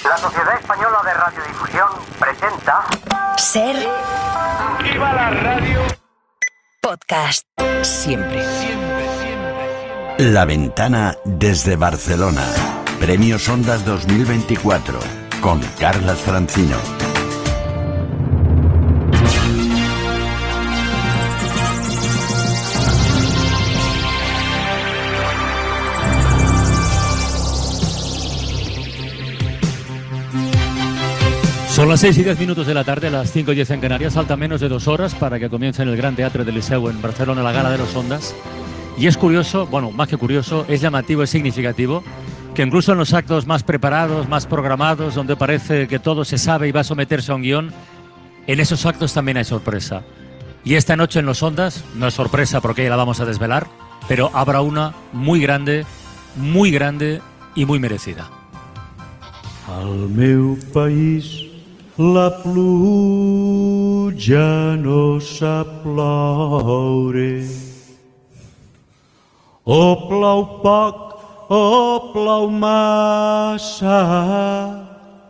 La Sociedad Española de Radiodifusión presenta... Ser... ¡Viva la radio! Podcast. Siempre. La Ventana desde Barcelona. Premios Ondas 2024. Con Carlas Francino. Son las 6 y 10 minutos de la tarde, las 5 y 10 en Canarias. Falta menos de 2 horas para que comience en el Gran Teatre del Liceu en Barcelona la Gala de los Ondas. Y es curioso, bueno, más que curioso, es llamativo, es significativo, que incluso en los actos más preparados, más programados, donde parece que todo se sabe y va a someterse a un guión, en esos actos también hay sorpresa. Y esta noche en los Ondas, no es sorpresa porque ya la vamos a desvelar, pero habrá una muy grande y muy merecida. Al meu país la pluja no sap ploure. O plou poc o plou massa.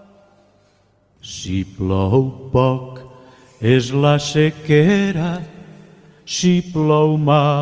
Si plou poc és la sequera, si plou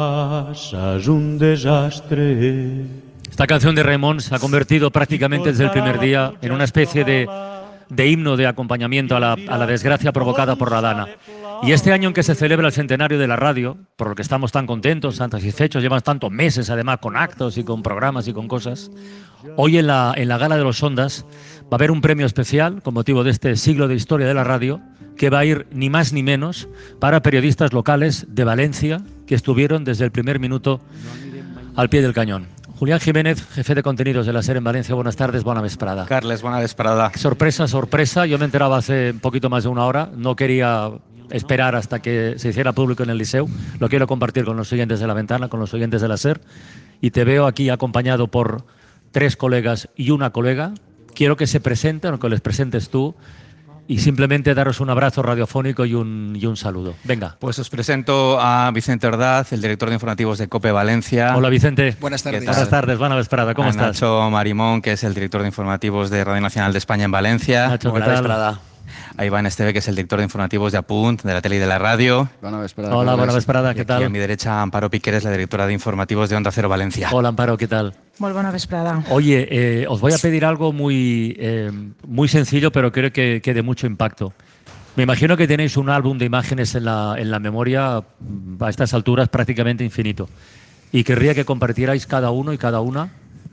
massa és un desastre. Esta canción de Raimon se ha convertido prácticamente desde el primer día en una especie de himno de acompañamiento a la desgracia provocada por la Dana. Y este año en que se celebra el centenario de la radio, por lo que estamos tan contentos, tan satisfechos, llevan tantos meses además con actos y con programas y con cosas, hoy en la Gala de los Ondas va a haber un premio especial con motivo de este siglo de historia de la radio, que va a ir ni más ni menos para periodistas locales de Valencia que estuvieron desde el primer minuto al pie del cañón. Julián Jiménez, jefe de contenidos de la SER en Valencia. Buenas tardes, bona vesprada. Carles, bona vesprada. Sorpresa, sorpresa. Yo me enteraba hace un poquito más de una hora. No quería esperar hasta que se hiciera público en el Liceu. Lo quiero compartir con los oyentes de La Ventana, con los oyentes de la SER. Y te veo aquí acompañado por 3 colegas y una colega. Quiero que se presenten, o que les presentes tú. Y simplemente daros un abrazo radiofónico y un saludo. Venga. Pues os presento a Vicente Ordaz, el director de informativos de COPE Valencia. Hola, Vicente. Buenas tardes. Buenas tardes, buena vesprada. ¿Cómo estás? Nacho Marimón, que es el director de informativos de Radio Nacional de España en Valencia. Nacho, Buena ¿qué tal? vesprada. A Iván Esteve, que es el director de informativos de Apunt, de la tele y de la radio. Buena vesprada. Hola, buena vesprada, Y ¿qué aquí a tal? mi derecha, Amparo Piqueres, la directora de informativos de Onda Cero Valencia. Hola, Amparo, ¿qué tal? Muy buena vesprada. Oye, os voy a pedir algo muy sencillo, pero creo que de mucho impacto. Me imagino que tenéis un álbum de imágenes en la memoria a estas alturas prácticamente infinito. Y querría que compartierais cada uno y cada una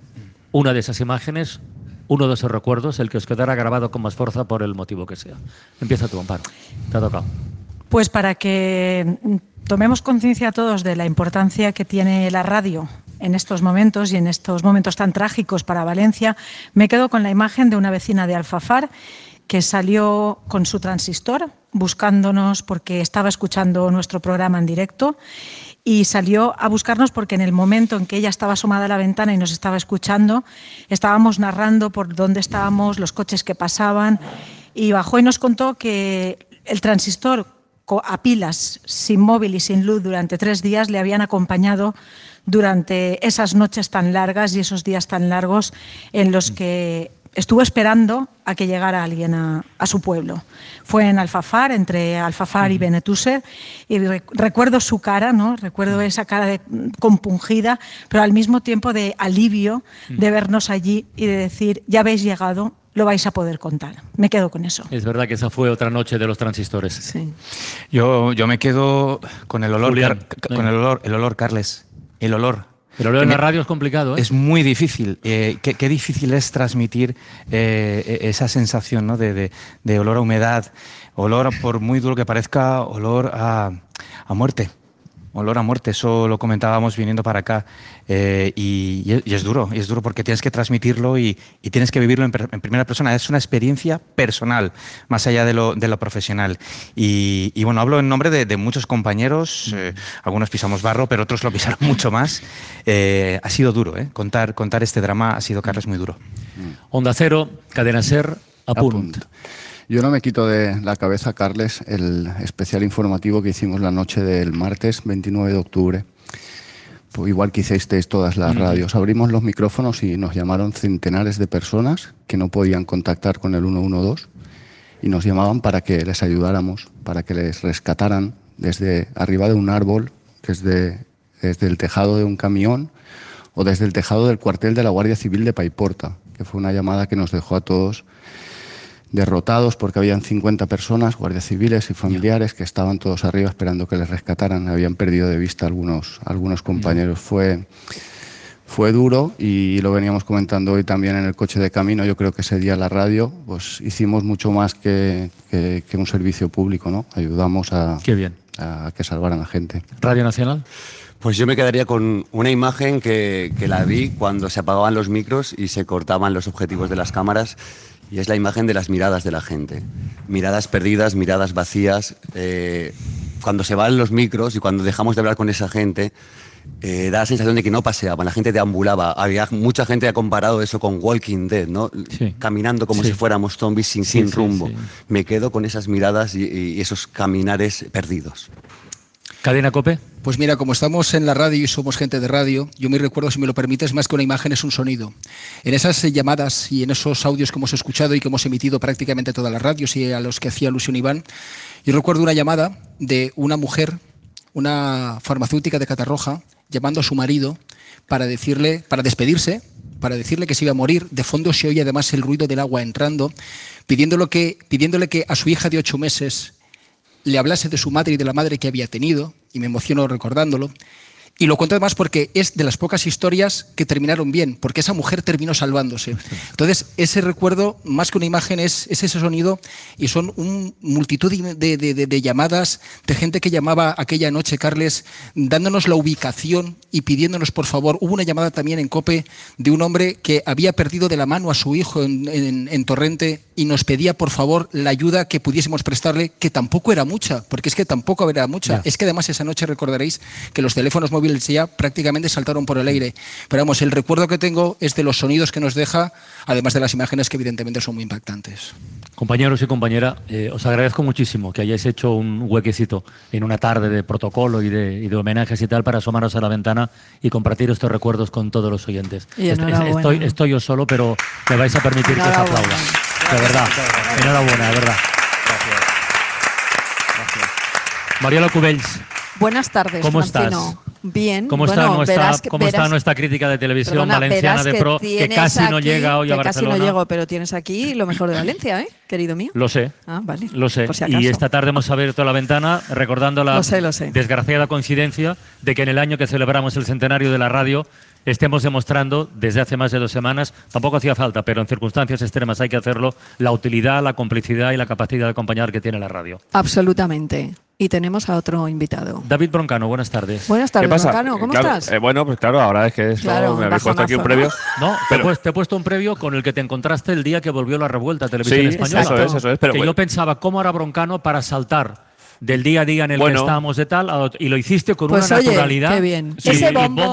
de esas imágenes, uno de esos recuerdos, el que os quedara grabado con más fuerza por el motivo que sea. Empieza tú, Amparo. Te ha tocado. Pues para que tomemos conciencia todos de la importancia que tiene la radio en estos momentos y en estos momentos tan trágicos para Valencia, me quedo con la imagen de una vecina de Alfafar que salió con su transistor buscándonos porque estaba escuchando nuestro programa en directo y salió a buscarnos porque en el momento en que ella estaba asomada a la ventana y nos estaba escuchando, estábamos narrando por dónde estábamos, los coches que pasaban, y bajó y nos contó que el transistor a pilas, sin móvil y sin luz durante 3 días le habían acompañado durante esas noches tan largas y esos días tan largos en los que estuvo esperando a que llegara alguien a su pueblo. Fue en Alfafar, entre Alfafar y Benetúser, y recuerdo su cara, ¿no? Recuerdo esa cara compungida, pero al mismo tiempo de alivio de vernos allí y de decir, ya habéis llegado, lo vais a poder contar. Me quedo con eso. Es verdad que esa fue otra noche de los transistores. Sí. Yo me quedo con el olor, Julián, el olor, Carles. El olor. Pero lo en la radio es complicado, ¿eh? Es muy difícil. Qué difícil es transmitir esa sensación, ¿no? de olor a humedad, olor, por muy duro que parezca, olor a muerte. Olor a muerte, eso lo comentábamos viniendo para acá. Y es duro porque tienes que transmitirlo y tienes que vivirlo en primera persona. Es una experiencia personal, más allá de lo profesional. Y bueno, hablo en nombre de muchos compañeros, algunos pisamos barro, pero otros lo pisaron mucho más. Ha sido duro, contar este drama ha sido, Carles, muy duro. Onda Cero, Cadena SER, Apunt. Yo no me quito de la cabeza, Carles, el especial informativo que hicimos la noche del martes 29 de octubre. pues igual que hicisteis todas las radios. Abrimos los micrófonos y nos llamaron centenares de personas que no podían contactar con el 112 y nos llamaban para que les ayudáramos, para que les rescataran desde arriba de un árbol, desde el tejado de un camión o desde el tejado del cuartel de la Guardia Civil de Paiporta, que fue una llamada que nos dejó a todos derrotados porque habían 50 personas, guardias civiles y familiares, que estaban todos arriba esperando que les rescataran. Habían perdido de vista algunos compañeros. Fue duro y lo veníamos comentando hoy también en el coche de camino. Yo creo que ese día en la radio pues hicimos mucho más que un servicio público, ¿no? Ayudamos a que salvaran a gente. ¿Radio Nacional? Pues yo me quedaría con una imagen que la vi cuando se apagaban los micros y se cortaban los objetivos de las cámaras, y es la imagen de las miradas de la gente. Miradas perdidas, miradas vacías. Cuando se van los micros y cuando dejamos de hablar con esa gente, da la sensación de que no paseaban, la gente deambulaba. Había mucha gente que ha comparado eso con Walking Dead, ¿no? Sí. Caminando como si fuéramos zombies sin rumbo. Sí. Me quedo con esas miradas y esos caminares perdidos. ¿Cadena COPE? Pues mira, como estamos en la radio y somos gente de radio, yo me recuerdo, si me lo permites, más que una imagen es un sonido. En esas llamadas y en esos audios que hemos escuchado y que hemos emitido prácticamente todas las radios y a los que hacía alusión Iván, yo recuerdo una llamada de una mujer, una farmacéutica de Catarroja, llamando a su marido para despedirse, para decirle que se iba a morir. De fondo se oye además el ruido del agua entrando, pidiéndole que a su hija de 8 meses le hablase de su madre y de la madre que había tenido, y me emociono recordándolo. Y lo cuento además porque es de las pocas historias que terminaron bien, porque esa mujer terminó salvándose. Entonces, ese recuerdo, más que una imagen, es ese sonido, y son multitud de llamadas, de gente que llamaba aquella noche, Carles, dándonos la ubicación y pidiéndonos, por favor. Hubo una llamada también en COPE de un hombre que había perdido de la mano a su hijo en Torrente y nos pedía, por favor, la ayuda que pudiésemos prestarle, que tampoco era mucha, porque es que tampoco era mucha. Es que además esa noche recordaréis que los teléfonos móviles ya prácticamente saltaron por el aire. Pero vamos, el recuerdo que tengo es de los sonidos que nos deja, además de las imágenes que evidentemente son muy impactantes. Compañeros y compañera, os agradezco muchísimo que hayáis hecho un huequecito en una tarde de protocolo y de homenajes y tal para asomaros a la ventana y compartir estos recuerdos con todos los oyentes. Estoy yo solo, pero me vais a permitir que os aplaudan. De verdad. Enhorabuena, de verdad. Gracias. Mariela Cubells. Buenas tardes, ¿Cómo Francino? estás? Bien. ¿Cómo está nuestra crítica de televisión valenciana de Pro, que casi no llega hoy a Barcelona? Casi no llego, pero tienes aquí lo mejor de Valencia, querido mío. Lo sé. Ah, vale. Lo sé. Si y esta tarde hemos abierto la ventana recordando la desgraciada coincidencia de que en el año que celebramos el centenario de la radio estemos demostrando desde hace más de 2 semanas, tampoco hacía falta, pero en circunstancias extremas hay que hacerlo, la utilidad, la complicidad y la capacidad de acompañar que tiene la radio. Absolutamente. Y tenemos a otro invitado. David Broncano, buenas tardes. Buenas tardes, Broncano, ¿cómo estás? Bueno, pues claro, ahora es que esto me habéis puesto aquí un previo. No, te he puesto un previo con el que te encontraste el día que volvió la revuelta a Televisión Española. Eso es. Pero yo pensaba, ¿cómo hará Broncano para saltar del día a día en el que estábamos de tal, y lo hiciste con una naturalidad? Qué bien. Sí, ese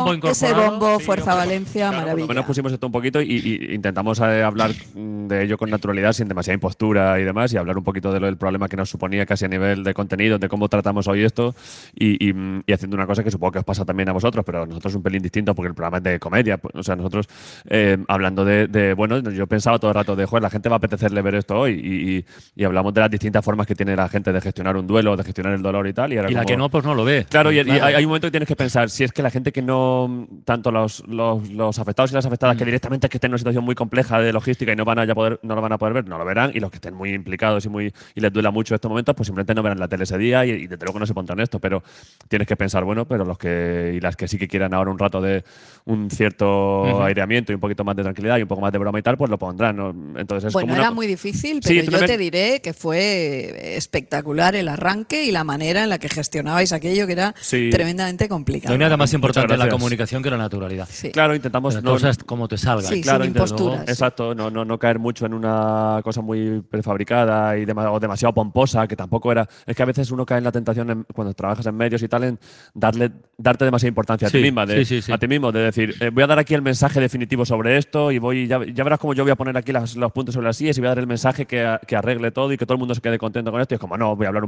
bombo, Fuerza Valencia, claro, maravilla. Por lo menos pusimos esto un poquito y intentamos hablar de ello con naturalidad, sin demasiada impostura y demás, y hablar un poquito del problema que nos suponía casi a nivel de contenido, de cómo tratamos hoy esto, y haciendo una cosa que supongo que os pasa también a vosotros, pero a nosotros un pelín distinto porque el programa es de comedia. O sea, nosotros hablando bueno, yo pensaba todo el rato de, joder, la gente va a apetecerle ver esto hoy, y hablamos de las distintas formas que tiene la gente de gestionar un duelo, de gestionar el dolor y tal. Y la que no, pues no lo ve. Claro, y hay un momento que tienes que pensar, si es que la gente que no, tanto los afectados y las afectadas que directamente es que estén en una situación muy compleja de logística y no lo van a poder ver, no lo verán, y los que estén muy implicados y les duela mucho estos momentos, pues simplemente no verán la tele ese día y desde luego no se pondrán esto, pero tienes que pensar, bueno, pero las que sí que quieran ahora un rato de un cierto aireamiento y un poquito más de tranquilidad y un poco más de broma y tal, pues lo pondrán, ¿no? Entonces, bueno, era muy difícil, pero yo te diré que fue espectacular el arranque y la manera en la que gestionabais aquello, que era tremendamente complicado. No hay nada más importante en la comunicación que la naturalidad. Sí. Claro, intentamos cosas como te salgan. Sí, claro, sin imposturas. Exacto, no caer mucho en una cosa muy prefabricada o demasiado pomposa, que tampoco era. Es que a veces uno cae en la tentación cuando trabajas en medios y tal, en darte demasiada importana a ti misma, a ti mismo, de decir, voy a dar aquí el mensaje definitivo sobre esto y ya verás cómo yo voy a poner aquí los puntos sobre las sillas y voy a dar el mensaje que arregle todo y que todo el mundo se quede contento con esto. Y es como, no, voy a hablar un poco tranquilamente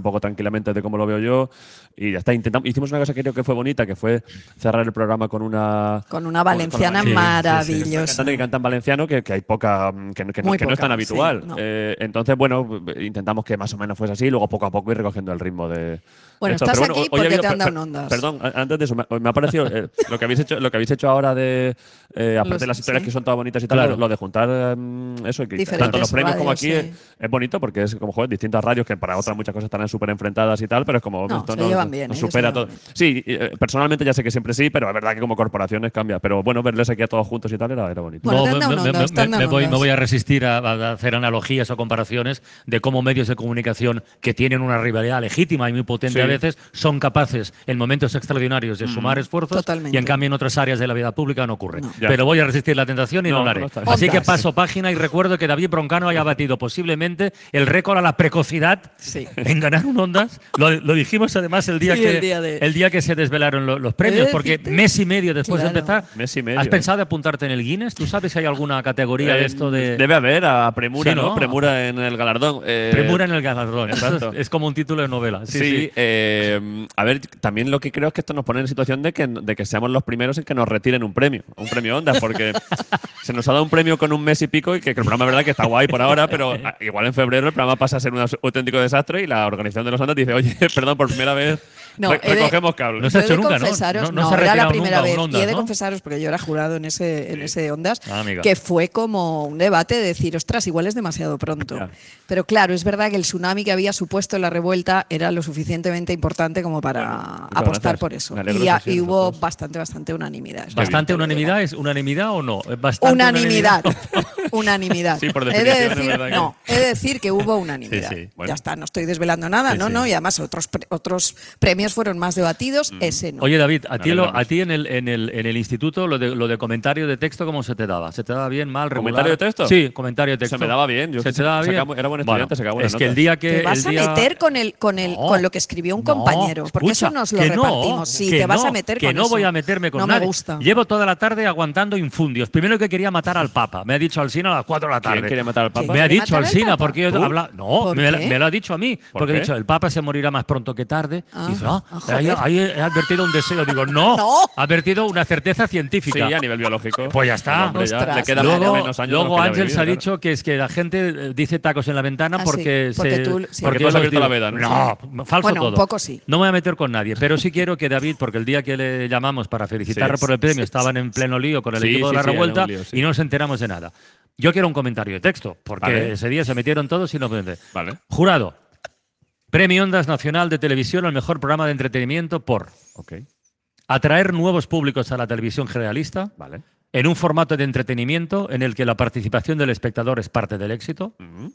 tranquilamente de cómo lo veo yo y ya está. Hicimos una cosa que creo que fue bonita, que fue cerrar el programa con una valenciana maravillosa. Que canta en valenciano, que hay poca, que no es tan habitual. Sí, no. Entonces, bueno, intentamos que más o menos fuese así y luego poco a poco ir recogiendo el ritmo de. Bueno, esto. estás Pero aquí hoy porque ha habido- te han dado ondas. Perdón, antes de eso, me ha parecido lo que habéis hecho ahora de, aparte de las historias que son todas bonitas y tal, Claro. lo de juntar eso, y que Diferentes tanto los premios como radios, aquí es bonito porque es como, joder, distintas radios que para otras muchas cosas estarán súper enfrentadas y tal, pero es como No, esto se llevan bien, nos se supera llevan todo. bien. Sí, personalmente ya sé que siempre sí, pero es verdad que como corporaciones cambia. Pero bueno, verles aquí a todos juntos y tal era bonito. Bueno, te han dado ondas, te han dado me ondas. voy a resistir a hacer analogías o comparaciones de cómo medios de comunicación que tienen una rivalidad legítima y muy potente Sí. a veces son capaces en momentos extraordinarios de sumar esfuerzos Totalmente. y en cambio en otras áreas de la vida pública no ocurre. Ya. Pero voy a resistir la tentación y no, No, lo haré. no está bien. Así que Ondas. paso página y recuerdo que David Broncano haya batido posiblemente el récord a la precocidad Sí. en ganar un Ondas. Lo dijimos además el día, Sí, que, el día de- que se desvelaron los premios, de porque decirte- mes y medio después de Claro. empezar. Mes y medio, ¿Has ¿eh? pensado de apuntarte en el Guinness? ¿Tú sabes si hay alguna categoría de esto de Debe haber a Premura, Sí, ¿no? ¿no? Premura en el galardón. premura en el galardón? exacto. Es como un título de novela. Sí, sí. A ver, también lo que creo es que esto nos pone en situación de que seamos los primeros en que nos retiren un premio Ondas, porque se nos ha dado un premio con un mes y pico y que el programa es verdad que está guay por ahora, pero igual en febrero el programa pasa a ser un auténtico desastre y la organización de los Ondas dice, oye, perdón, por primera vez No, recogemos cables. No se ha Yo he hecho de nunca, ¿no? confesaros, No se ha era la retirado primera nunca vez. un Ondas, Y he de ¿no? confesaros, porque yo era jurado en ese Ondas, Ah, amiga. que fue como un debate de decir, ostras, igual es demasiado pronto. Ya. Pero claro, es verdad que el tsunami que había supuesto la revuelta era lo suficientemente importante como para Bueno, apostar gracias. por eso. Me alegro Y, que sí, hubo nosotros. bastante unanimidad. ¿Bastante unanimidad? ¿Es unanimidad o no? ¿Es bastante Unanimidad. Unanimidad. Sí, por he de definición, es decir, verdad que- no, he de decir que hubo unanimidad. Sí, sí, bueno. Ya está, no estoy desvelando nada, Sí, no, sí. no, y además otros premios fueron más debatidos, ese no. Oye, David, a Me ti, alegramos. a ti en el instituto lo de comentario de texto, ¿cómo se te daba? ¿Se te daba bien, mal, regular? ¿Comentario de texto? Sí, comentario de texto. Se me daba bien. Yo ¿Se te daba bien? era buen estudiante, sacaba buenas es que el notas. día que... Te vas el día- a meter con No, lo que escribió un no, compañero, porque escucha, eso nos lo que no, repartimos. Sí, que te vas no, a meter que con no eso. voy a meterme con no nadie. me gusta. Llevo toda la tarde aguantando infundios. Primero que quería matar al Papa. Me ha dicho Alsina a las 4 de la tarde. ¿Quién quería matar al Papa? Me ha ¿Quiere dicho matar al Alsina, Papa? porque yo ¿Tú? habla. No, ¿Por me qué? lo ha dicho a mí. ¿Por Porque he qué? dicho, el Papa se morirá más pronto que tarde. Ah, y dice, joder. ahí he advertido un deseo. Digo, no, No. ha advertido una certeza Sí, científica. a nivel biológico. Pues ya está. El hombre ya Ostras. le quedan Luego, menos años de los que ya Ángel vivido, se ha claro. dicho que es que la gente dice tacos en la ventana Ah, porque sí, porque se. tú- sí. Porque tú yo has los abierto la digo. veda, ¿no? Falso Bueno, todo. un poco sí. No me voy a meter con nadie, pero sí quiero que David, porque el día que le llamamos para felicitarle Sí, por el premio sí, estaban en pleno lío con el Sí, equipo de sí, la sí, era un revuelta lío, sí. y no nos enteramos de nada. Yo quiero un comentario de texto, porque Vale. ese día se metieron todos y no pueden. Vale. Jurado. Premio Ondas Nacional de Televisión al mejor programa de entretenimiento por Ok. atraer nuevos públicos a la televisión generalista Vale. en un formato de entretenimiento en el que la participación del espectador es parte del éxito,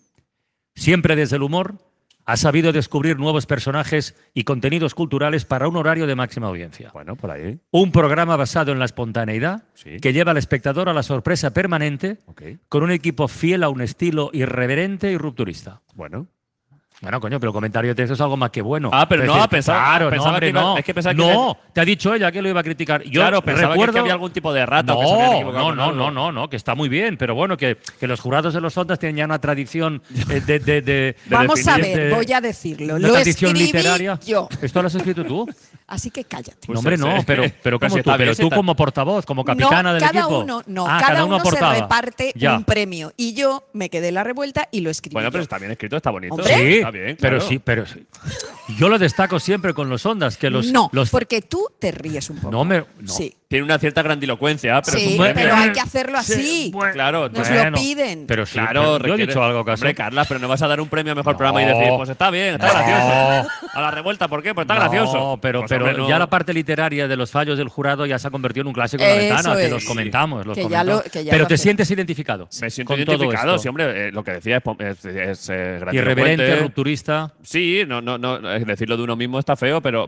siempre desde el humor, ha sabido descubrir nuevos personajes y contenidos culturales para un horario de máxima audiencia. Bueno, por ahí. Un programa basado en la espontaneidad Sí. que lleva al espectador a la sorpresa permanente Ok. con un equipo fiel a un estilo irreverente y rupturista. Bueno. Bueno, coño, pero comentario de texto es algo más que bueno. Ah, pero Es no, decir, pensaba- claro, pensaba no, hombre, que iba- no. es que pensaba que no, te ha dicho ella que lo iba a criticar. Yo Claro, pensaba recuerdo que había algún tipo de rata o que se habían equivocado con algo. no, que está muy bien, pero bueno, que los jurados de los Ondas tienen ya una tradición de Vamos a definir- ver, voy a decirlo. una Lo tradición escribí literaria. yo. ¿Esto lo has escrito tú? Así que cállate. No, hombre, no, pero Pero ¿cómo si tú? está bien, Pero si tú está- como portavoz, como capitana no, del cada equipo. uno, no, Ah, cada uno se aportaba. reparte Ya. un premio. Y yo me quedé en la revuelta y lo escribí. Bueno, pero yo. está bien escrito, está bonito. Hombre. Sí, Está bien, pero claro. sí, pero sí. Yo lo destaco siempre con los Ondas, que los... no, los porque tú te ríes un poco. no me... No. Sí, Tiene una cierta grandilocuencia, pero es sí, un premio. pero hay que hacerlo así. Sí, bueno, Claro, Nos bueno, lo piden. Pero sí, Claro, pero yo he requiere- dicho algo casi. Hombre, Carla, pero no vas a dar un premio a mejor No. programa y decir, pues está bien, está No. gracioso. A la revuelta, ¿por qué? Pues está gracioso. No, pero, Pues, pero hombre, no. ya la parte literaria de los fallos del jurado ya se ha convertido en un clásico en la Eso ventana, que es. los comentamos. Los Que ya comentamos. lo- que ya pero lo te hacemos. sientes identificado. Me siento con todo identificado, esto. sí, hombre, lo que decía es grandilocuente. Irreverente, rupturista. Sí, no, decirlo de uno mismo está feo, pero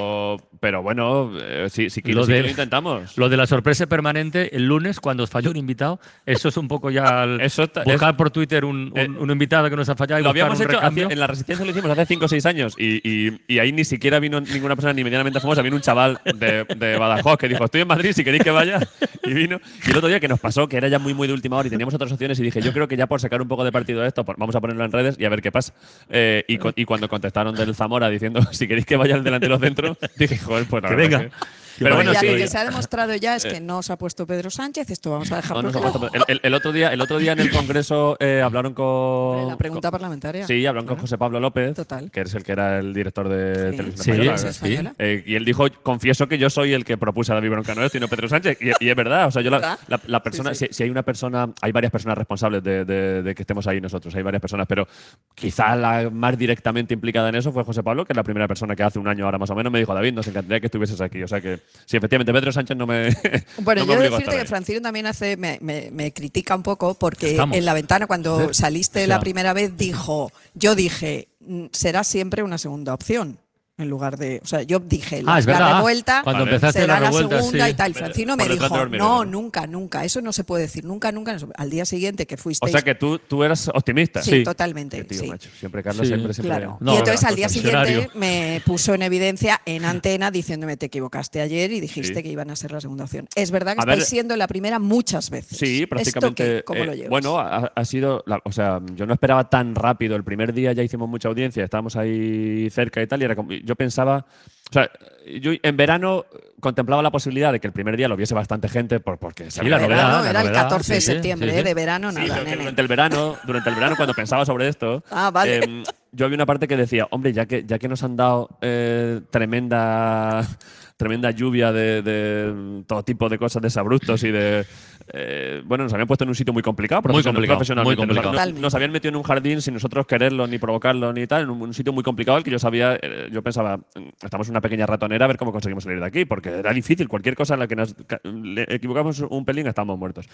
bueno, sí que Lo lo de- intentamos. Lo de la sorpresa permanente el lunes, cuando os falló un invitado, eso es un poco ya buscar por Twitter un invitado que nos ha fallado y Lo buscar habíamos un hecho recambio. en la Resistencia, lo hicimos hace 5 o 6 años y ahí ni siquiera vino ninguna persona ni medianamente famosa, vino un chaval de Badajoz que dijo, estoy en Madrid, si queréis que vaya, y vino. Y el otro día que nos pasó, que era ya muy de última hora y teníamos otras opciones y dije, yo creo que ya por sacar un poco de partido de esto, vamos a ponerlo en redes y a ver qué pasa. Y cuando contestaron del Zamora, Zamora diciendo si queréis que vaya el delantero centro, dije, joder, pues que venga. Pero bueno, ya sí. lo que se ha demostrado ya es que no se ha puesto Pedro Sánchez, esto vamos a dejarlo claro. El otro día en el Congreso hablaron con... La pregunta parlamentaria. Sí, hablaron con José Pablo López, Total. que es el que era el director de Televisión Española. Y él dijo, confieso que yo soy el que propuse a David Broncano esto y no Pedro Sánchez. Y es verdad, o sea, yo la persona, si hay una persona, hay varias personas responsables de que estemos ahí nosotros, hay varias personas, pero quizá la más directamente implicada en eso fue José Pablo, que es la primera persona que hace un año ahora más o menos me dijo, David, nos encantaría que estuvieses aquí. O sea que, sí, efectivamente, Pedro Sánchez no me. Bueno, no me yo obligó a decirte estar que ahí. Francino también me critica un poco porque Estamos. en La Ventana, cuando saliste O sea, la primera vez, yo dije, será siempre una segunda opción. En lugar de. O sea, yo dije, es verdad. la revuelta Cuando empezaste será la revuelta, segunda sí. y tal. Francino me Por detrás dijo, del hormiguero. no, nunca. Eso no se puede decir, nunca. Al día siguiente que O fuisteis. sea que tú eras optimista. Sí, totalmente. Qué tío, Sí. macho. Siempre, Carlos, Sí. siempre. Claro. No, y entonces no, al día funcionario. siguiente me puso en evidencia en antena diciéndome te equivocaste ayer y dijiste Sí. que iban a ser la segunda opción. Es verdad que A ver, estáis siendo la primera muchas veces. Sí, prácticamente. ¿Esto qué? ¿Cómo lo llevas? Bueno, ha sido. O sea, yo no esperaba tan rápido. El primer día ya hicimos mucha audiencia, estábamos ahí cerca y tal, y era como, yo pensaba. O sea, yo en verano contemplaba la posibilidad de que el primer día lo viese bastante gente porque Sí, la novedad. Verano, la era el novedad, 14 de sí, sí, septiembre, sí, sí. de verano Sí, nada, pero que nene. durante el verano, cuando pensaba sobre esto, Vale. yo había una parte que decía, hombre, ya que nos han dado tremenda lluvia de todo tipo de cosas desabruptos y de... bueno, nos habían puesto en un sitio muy complicado, profesionalmente. muy complicado. Nos habían metido en un jardín sin nosotros quererlo ni provocarlo ni tal, en un sitio muy complicado al que yo sabía, yo pensaba, estamos en una pequeña ratonera a ver cómo conseguimos salir de aquí, porque era difícil, cualquier cosa en la que nos le equivocamos un pelín estábamos muertos.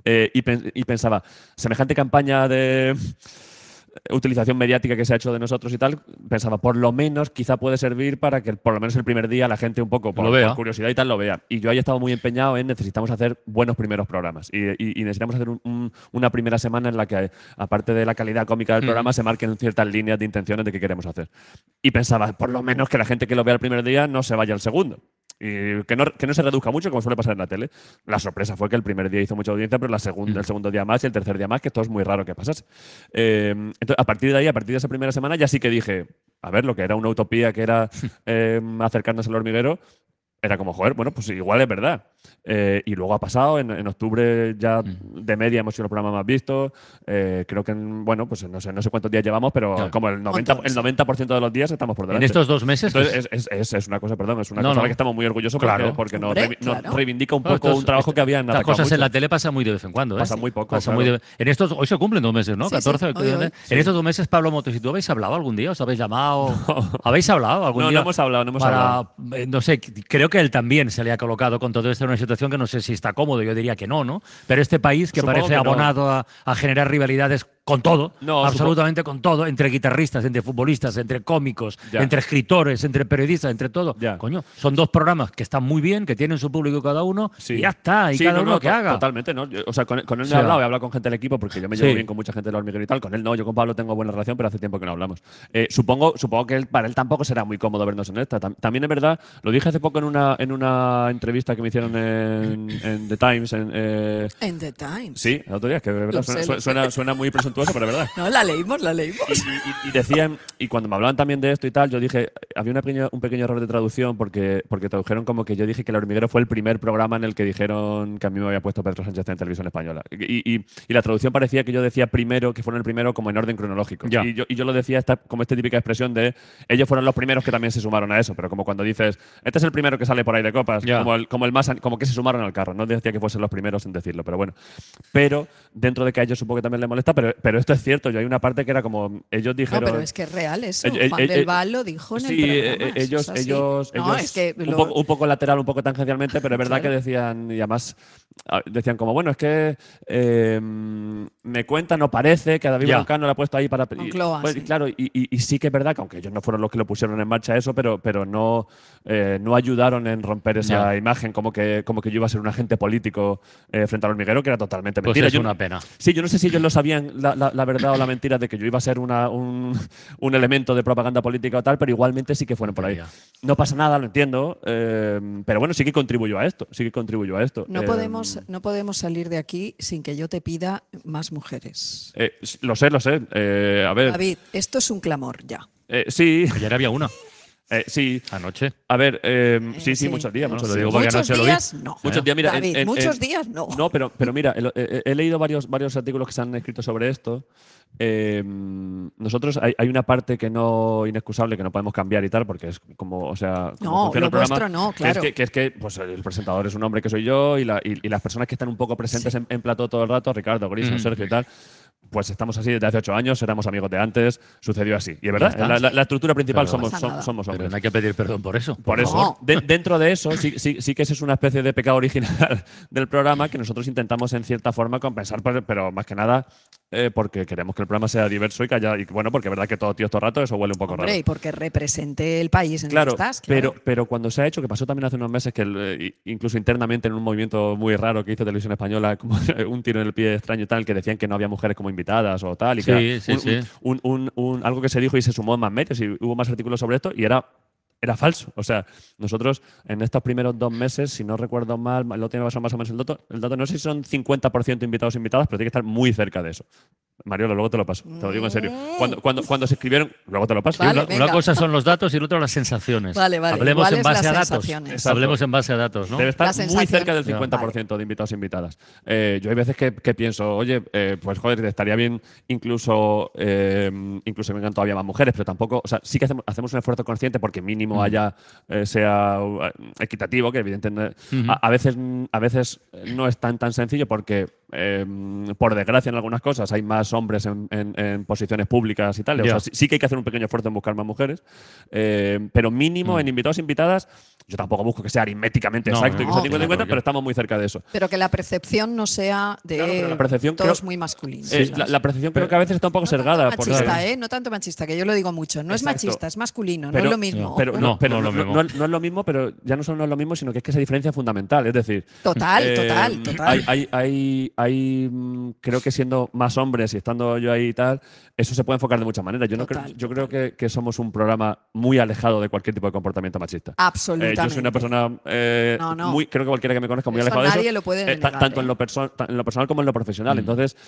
Y pensaba, semejante campaña de utilización mediática que se ha hecho de nosotros y tal, pensaba, por lo menos quizá puede servir para que por lo menos el primer día la gente un poco por curiosidad y tal lo vea. Y yo ahí he estado muy empeñado en necesitamos hacer buenos primeros programas y necesitamos hacer una primera semana en la que, aparte de la calidad cómica del programa, se marquen ciertas líneas de intenciones de qué queremos hacer. Y pensaba, por lo menos que la gente que lo vea el primer día no se vaya al segundo. Y que no se reduzca mucho, como suele pasar en la tele. La sorpresa fue que el primer día hizo mucha audiencia, pero el segundo día más y el tercer día más, que esto es muy raro que pasase. Entonces, a partir de esa primera semana, ya sí que dije, a ver, lo que era una utopía, que era acercarnos al hormiguero, era como, joder, bueno, pues igual es verdad. Y luego ha pasado, en octubre ya de media hemos sido el programa más visto. Creo que, bueno, pues no sé cuántos días llevamos, pero como el 90% de los días estamos por delante. En estos 2 meses. Entonces, es una cosa, perdón, es una cosa de la que estamos muy orgullosos porque nos reivindica un poco un trabajo que habían Las cosas en la tele pasan muy de vez en cuando. Pasan muy poco. Hoy se cumplen 2 meses, ¿no? Sí, 14. sí, hoy. En estos 2 meses, Pablo Motos, ¿y tú habéis hablado algún día? ¿Os habéis llamado? ¿Habéis hablado algún día? No hemos hablado. No sé, creo que él también se le ha colocado con todo esto en una situación que no sé si está cómodo, yo diría que no. Pero este país que Supongo parece que no. abonado a generar rivalidades con todo, absolutamente con todo, entre guitarristas, entre futbolistas, entre cómicos, entre escritores, entre periodistas, entre todo. Coño, son 2 programas que están muy bien, que tienen su público cada uno, y ya está, y cada uno que haga. Totalmente, ¿no? O sea, con él no he hablado, he hablado con gente del equipo porque yo me llevo bien con mucha gente del hormiguero y tal. Con él no, yo con Pablo tengo buena relación, pero hace tiempo que no hablamos. Supongo que para él tampoco será muy cómodo vernos en esta. También es verdad, lo dije hace poco en una entrevista que me hicieron en The Times. En The Times. Sí, el otro día, que de verdad suena muy presuntuoso, pero es verdad. No, la leímos. Y decían, y cuando me hablaban también de esto y tal, yo dije, había un pequeño error de traducción porque tradujeron como que yo dije que El Hormiguero fue el primer programa en el que dijeron que a mí me había puesto Pedro Sánchez en Televisión Española. Y la traducción parecía que yo decía primero, que fueron el primero como en orden cronológico. Y yo lo decía como esta típica expresión de ellos fueron los primeros que también se sumaron a eso, pero como cuando dices, este es el primero que sale por ahí de copas, como que se sumaron al carro. No decía que fuesen los primeros en decirlo, pero bueno. Pero dentro de que a ellos supongo que también les molesta, pero esto es cierto. Yo hay una parte que era como ellos dijeron. No, pero es que es real eso. Juan del Val lo dijo en el programa. ellos es que un poco lateral, un poco tangencialmente, pero es verdad que decían, y además decían como, bueno, es que me cuentan o parece que a David Broncano lo ha puesto ahí para... Claro, y sí que es verdad que aunque ellos no fueron los que lo pusieron en marcha eso, pero no ayudaron en romper esa imagen como que yo iba a ser un agente político frente al hormiguero, que era totalmente mentira. Pues es una pena. Sí, yo no sé si ellos lo sabían, la verdad o la mentira de que yo iba a ser un elemento de propaganda política o tal, pero igualmente sí que fueron por ahí. No pasa nada, lo entiendo, pero bueno, sí que contribuyó a esto. No podemos salir de aquí sin que yo te pida más mujeres. Lo sé. A ver. David, esto es un clamor ya. Sí. Ayer había una. Sí. Anoche. A ver, sí, muchos días. Lo digo porque muchos anoche días, lo vi. no. Muchos días, mira. David, muchos días, no. No, pero mira, he leído varios artículos que se han escrito sobre esto. Nosotros hay una parte que no inexcusable, que no podemos cambiar y tal, porque es como, o sea, como funciona el programa. No, claro. Que es que pues, el presentador es un hombre que soy yo y las personas que están un poco presentes en plató todo el rato, Ricardo, Grison, Sergio y tal, pues estamos así desde hace 8 años, éramos amigos de antes, sucedió así. Y es verdad, la estructura principal somos hombres. Pero no hay que pedir perdón por eso. Por eso, dentro de eso, sí que ese es una especie de pecado original del programa que nosotros intentamos en cierta forma compensar, pero más que nada porque queremos que el programa sea diverso y que haya, y bueno, porque es verdad que todo tío todo rato, eso huele un poco raro. Y porque represente el país en el que estás. Claro. Pero cuando se ha hecho, que pasó también hace unos meses, que incluso internamente en un movimiento muy raro que hizo Televisión Española, como un tiro en el pie extraño y tal, que decían que no había mujeres como invitadas o tal, y que algo que se dijo y se sumó en más medios y hubo más artículos sobre esto y era falso. O sea, nosotros en estos primeros 2 meses, si no recuerdo mal, lo tiene más o menos el dato, no sé si son 50% invitados o invitadas, pero tiene que estar muy cerca de eso. Mariola, luego te lo paso. Te lo digo en serio. Cuando se escribieron, luego te lo paso. Vale, una cosa son los datos y la otra las sensaciones. Vale. Hablemos en base a datos. Hablemos en base a datos, ¿no? Debe estar muy cerca del 50% de invitados e invitadas. Yo hay veces que pienso, oye, pues joder, estaría bien incluso vengan todavía más mujeres, pero tampoco, o sea, sí que hacemos un esfuerzo consciente porque mínimo sea equitativo, que evidentemente a veces no es tan sencillo porque por desgracia en algunas cosas hay más hombres en posiciones públicas y tal. O sea, sí que hay que hacer un pequeño esfuerzo en buscar más mujeres, pero mínimo en invitados e invitadas, yo tampoco busco que sea aritméticamente exacto y que sea 50-50, pero estamos muy cerca de eso. Pero que la percepción no sea de todos muy masculinos. La percepción creo que a veces está un poco sesgada. Machista, no tanto machista, que yo lo digo mucho. No es machista, es masculino, no es lo mismo. No es lo mismo, pero ya no solo no es lo mismo, sino que es que esa diferencia es fundamental. Es decir, total. Hay creo que siendo más hombres y estando yo ahí y tal, eso se puede enfocar de muchas maneras. Yo creo que somos un programa muy alejado de cualquier tipo de comportamiento machista. Absolutamente. Yo soy una persona muy, creo que cualquiera que me conozca muy alejado de eso. Nadie lo puede negar, tanto en lo personal como en lo profesional. Entonces,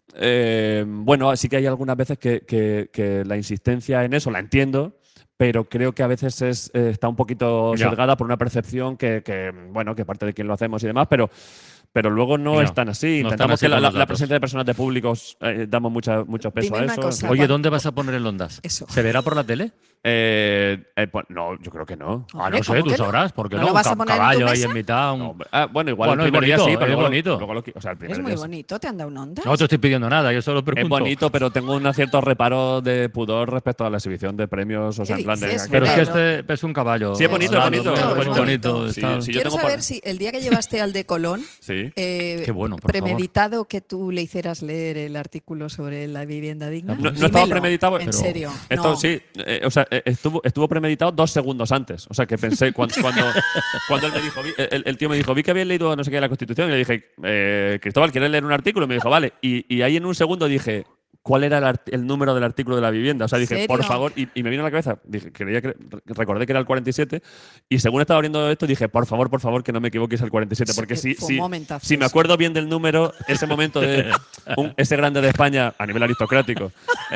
bueno, sí que hay algunas veces que la insistencia en eso la entiendo, pero creo que a veces está un poquito sesgada por una percepción que parte de quién lo hacemos y demás, pero luego no es tan así. Intentamos que la presencia de personas de públicos damos mucho peso a eso. Oye, ¿dónde vas a poner el Ondas? Eso. ¿Se verá por la tele? Pues no, yo creo que no. No sé, tú sabrás, porque ¿No lo vas a poner caballo en tu ahí mesa? en mitad. Bueno, igual el primer día sí, pero es bonito. Es muy bonito, ¿te han dado un Ondas? No te estoy pidiendo nada, yo solo pregunto. Es bonito, pero tengo un cierto reparo de pudor respecto a la exhibición de premios. O sea, en plan de. Pero es que este es un caballo. Sí, es bonito, es bonito. Quiero saber si el día que llevaste al de Colón, Qué bueno, por premeditado que tú le hicieras leer el artículo sobre la vivienda digna. No estaba premeditado. En serio. Esto sí, o sea, estuvo premeditado 2 segundos antes. O sea, que pensé cuando él me dijo, el tío me dijo, vi que había leído no sé qué de la Constitución, y le dije, Cristóbal, ¿quieres leer un artículo? Y me dijo, vale. Y ahí en un segundo dije, ¿cuál era el número del artículo de la vivienda? O sea, dije, por favor, y me vino a la cabeza, dije, recordé que era el 47, y según estaba abriendo esto, dije, por favor, que no me equivoques al 47, porque si me acuerdo bien del número, ese momento de ese grande de España, a nivel aristocrático,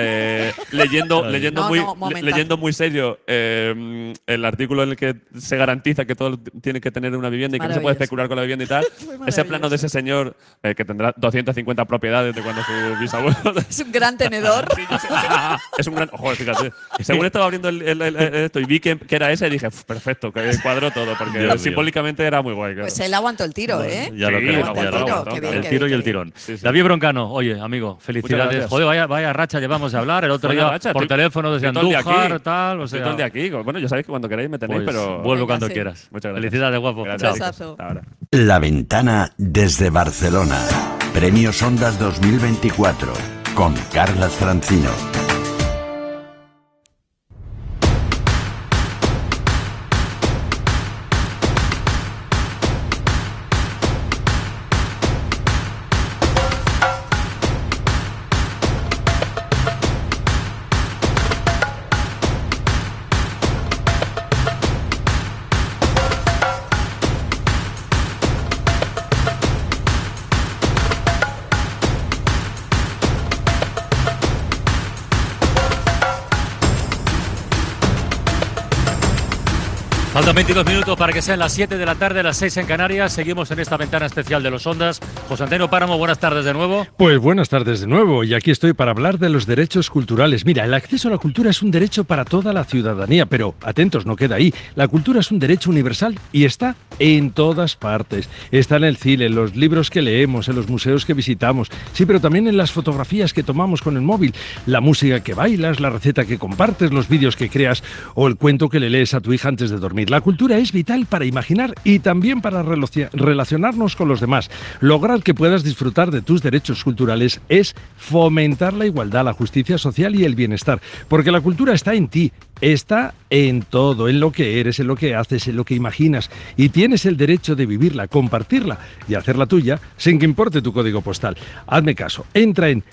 leyendo muy serio el artículo en el que se garantiza que todo tiene que tener una vivienda y que no se puede especular con la vivienda y tal, ese plano de ese señor que tendrá 250 propiedades de cuando su bisabuelo… Es un gran tenedor. Es un gran… Joder, fíjate. Según estaba abriendo esto y vi que era ese, dije, perfecto, que cuadró todo, porque simbólicamente era muy guay. Claro. Pues él aguantó el tiro, ¿eh? Ya lo creo. El tiro y el tirón. David Broncano, oye, amigo, felicidades. Joder, vaya racha llevamos a hablar. El otro día por teléfono desde Andújar, tal. O sea, todo el día aquí. Bueno, ya sabéis que cuando queráis me tenéis, pero… Vuelvo cuando quieras. Muchas gracias. Felicidades, guapo. Chao. La Ventana desde Barcelona. Premios Ondas 2024. Con Carlas Francino. Faltan 22 minutos para que sean las 7 de la tarde, las 6 en Canarias. Seguimos en esta ventana especial de los Ondas. José Antonio Páramo, buenas tardes de nuevo. Pues buenas tardes de nuevo, y aquí estoy para hablar de los derechos culturales. Mira, el acceso a la cultura es un derecho para toda la ciudadanía, pero atentos, no queda ahí. La cultura es un derecho universal y está en todas partes. Está en el cine, en los libros que leemos, en los museos que visitamos. Sí, pero también en las fotografías que tomamos con el móvil, la música que bailas, la receta que compartes, los vídeos que creas o el cuento que le lees a tu hija antes de dormir. La cultura es vital para imaginar y también para relacionarnos con los demás. Lograr que puedas disfrutar de tus derechos culturales es fomentar la igualdad, la justicia social y el bienestar. Porque la cultura está en ti, está en todo, en lo que eres, en lo que haces, en lo que imaginas. Y tienes el derecho de vivirla, compartirla y hacerla tuya sin que importe tu código postal. Hazme caso, entra en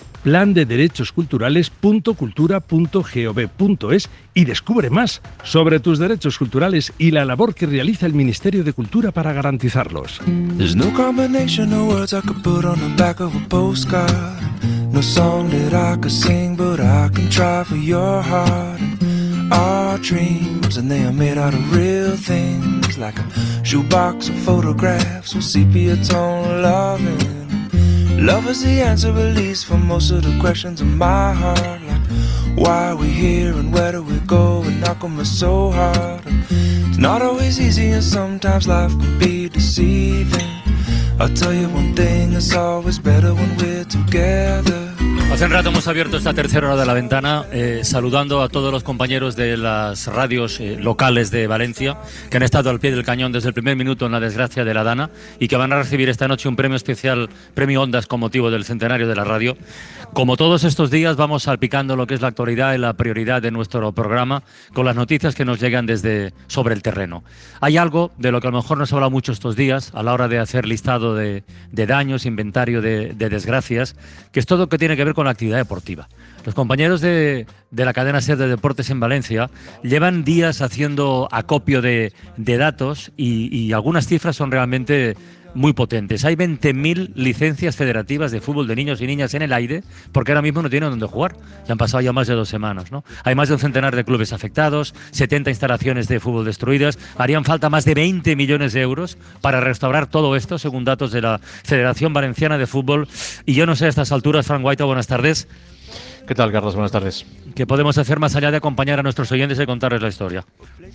plandederechosculturales.cultura.gov.es y descubre más sobre tus derechos culturales y la labor que realiza el Ministerio de Cultura para garantizarlos. There's no combination of words I could put on the back of a postcard. No song that I could sing, but I can try for your heart. Our dreams, and they are made out of real things, like a shoebox of photographs with sepia tone loving. Love is the answer, at least, for most of the questions in my heart, like why are we here and where do we go, and how come it's so hard? It's not always easy and sometimes life can be deceiving. I'll tell you one thing, it's always better when we're together. Hace un rato hemos abierto esta tercera hora de la ventana saludando a todos los compañeros de las radios locales de Valencia que han estado al pie del cañón desde el primer minuto en la desgracia de la Dana y que van a recibir esta noche un premio especial, premio Ondas, con motivo del centenario de la radio. Como todos estos días vamos salpicando lo que es la actualidad y la prioridad de nuestro programa con las noticias que nos llegan desde sobre el terreno. Hay algo de lo que a lo mejor no se habla mucho estos días a la hora de hacer listado de daños, inventario de desgracias, que es todo lo que tiene que ver con la actividad deportiva. Los compañeros de la cadena SER de Deportes en Valencia llevan días haciendo acopio de datos y algunas cifras son realmente muy potentes. Hay 20.000 licencias federativas de fútbol de niños y niñas en el aire porque ahora mismo no tienen dónde jugar. Ya han pasado ya más de 2 semanas, ¿no? Hay más de un centenar de clubes afectados, 70 instalaciones de fútbol destruidas. Harían falta más de 20 millones de euros para restaurar todo esto, según datos de la Federación Valenciana de Fútbol. Y yo no sé a estas alturas, Fran Guaita, buenas tardes. ¿Qué tal, Carlos? Buenas tardes. ¿Qué podemos hacer más allá de acompañar a nuestros oyentes y contarles la historia?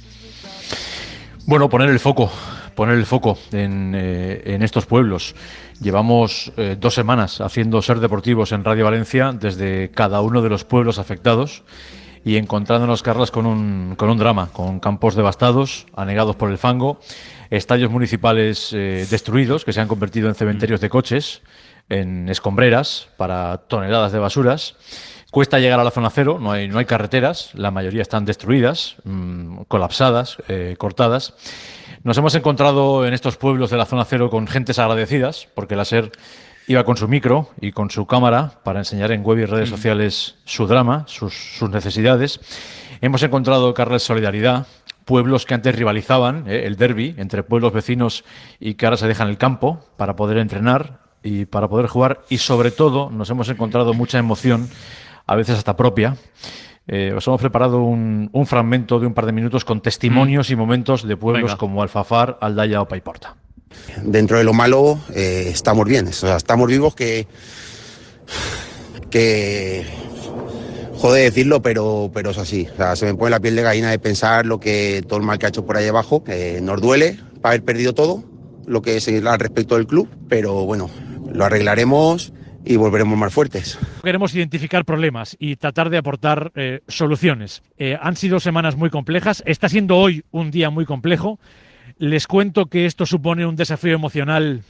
Bueno, poner el foco en estos pueblos. Llevamos 2 semanas haciendo SER Deportivos en Radio Valencia desde cada uno de los pueblos afectados y encontrándonos, Carlos, con un drama, con campos devastados, anegados por el fango, estadios municipales destruidos que se han convertido en cementerios de coches, en escombreras para toneladas de basuras. Cuesta llegar a la zona cero, no hay carreteras, la mayoría están destruidas, colapsadas, cortadas. Nos hemos encontrado en estos pueblos de la zona cero con gentes agradecidas, porque la SER iba con su micro y con su cámara para enseñar en web y redes sociales su drama, sus necesidades. Hemos encontrado, Carles, solidaridad, pueblos que antes rivalizaban, el derbi entre pueblos vecinos y que ahora se dejan el campo para poder entrenar y para poder jugar, y sobre todo nos hemos encontrado mucha emoción, a veces hasta propia. Os hemos preparado un fragmento de un par de minutos con testimonios y momentos de pueblos como Alfafar, Aldaya o Paiporta. Dentro de lo malo estamos bien, o sea, estamos vivos, que jode decirlo, pero es así. O sea, se me pone la piel de gallina de pensar todo el mal que ha hecho por ahí abajo. Nos duele haber perdido todo lo que es al respecto del club, pero bueno, lo arreglaremos y volveremos más fuertes. Queremos identificar problemas y tratar de aportar soluciones. Han sido semanas muy complejas, está siendo hoy un día muy complejo. Les cuento que esto supone un desafío emocional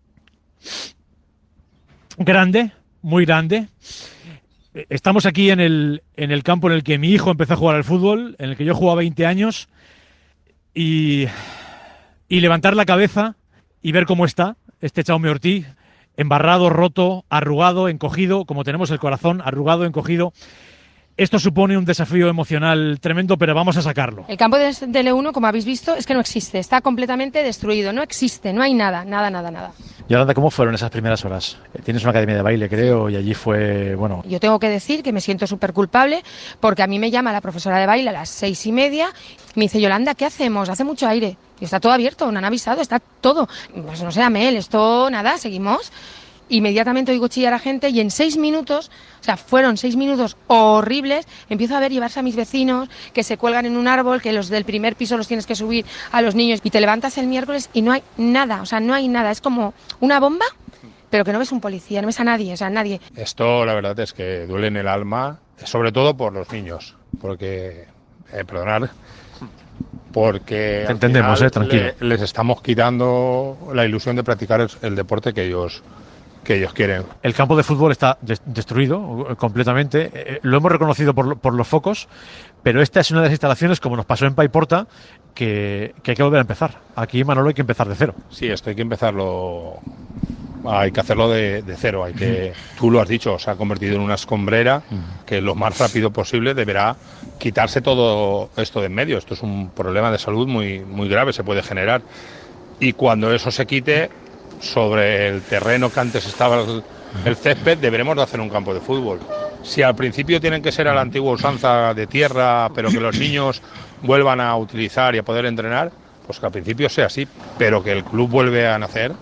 grande, muy grande. Estamos aquí en el campo en el que mi hijo empezó a jugar al fútbol, en el que yo jugaba 20 años, y levantar la cabeza y ver cómo está este Jaume Ortiz, embarrado, roto, arrugado, encogido, como tenemos el corazón, arrugado, encogido. Esto supone un desafío emocional tremendo, pero vamos a sacarlo. El campo del E1, como habéis visto, es que no existe, está completamente destruido, no existe, no hay nada. Yolanda, ¿cómo fueron esas primeras horas? Tienes una academia de baile, creo, y allí fue, bueno... Yo tengo que decir que me siento súper culpable porque a mí me llama la profesora de baile a las 6:30 y me dice, Yolanda, ¿qué hacemos? Hace mucho aire. Y está todo abierto, no han avisado, está todo. Pues no sé, Amel, esto nada, seguimos. Inmediatamente oigo chillar a gente y en 6 minutos, o sea, fueron 6 minutos horribles, empiezo a ver llevarse a mis vecinos, que se cuelgan en un árbol, que los del primer piso los tienes que subir a los niños y te levantas el miércoles y no hay nada, o sea, no hay nada, es como una bomba, pero que no ves un policía, no ves a nadie, o sea, nadie. Esto la verdad es que duele en el alma, sobre todo por los niños, porque, perdonad, porque te entendemos, tranquilo. Les estamos quitando la ilusión de practicar el deporte que ellos quieren. El campo de fútbol está destruido completamente. Lo hemos reconocido por los focos, pero esta es una de las instalaciones, como nos pasó en Paiporta, que hay que volver a empezar. Aquí, Manolo, hay que empezar de cero. Sí, esto hay que empezarlo. Hay que hacerlo de cero. Tú lo has dicho, se ha convertido en una escombrera que lo más rápido posible deberá quitarse todo esto de en medio. Esto es un problema de salud muy, muy grave, se puede generar. Y cuando eso se quite, sobre el terreno que antes estaba el césped, deberemos de hacer un campo de fútbol. Si al principio tienen que ser a la antigua usanza de tierra, pero que los niños vuelvan a utilizar y a poder entrenar, pues que al principio sea así, pero que el club vuelve a nacer,